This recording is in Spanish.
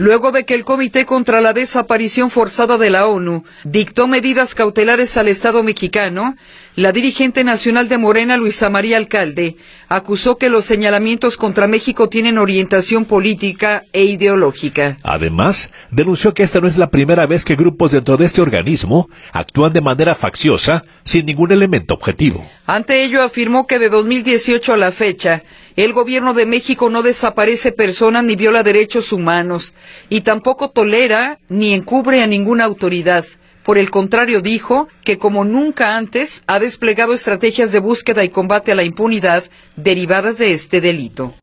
luego de que el Comité contra la Desaparición Forzada de la ONU dictó medidas cautelares al Estado mexicano, la dirigente nacional de Morena, Luisa María Alcalde, acusó que los señalamientos contra México tienen orientación política e ideológica. Además, denunció que esta no es la primera vez que grupos dentro de este organismo actúan de manera facciosa, sin ningún elemento objetivo. Ante ello, afirmó que de 2018 a la fecha, el gobierno de México no desaparece personas ni viola derechos humanos, y tampoco tolera ni encubre a ninguna autoridad. Por el contrario, dijo que como nunca antes ha desplegado estrategias de búsqueda y combate a la impunidad derivadas de este delito.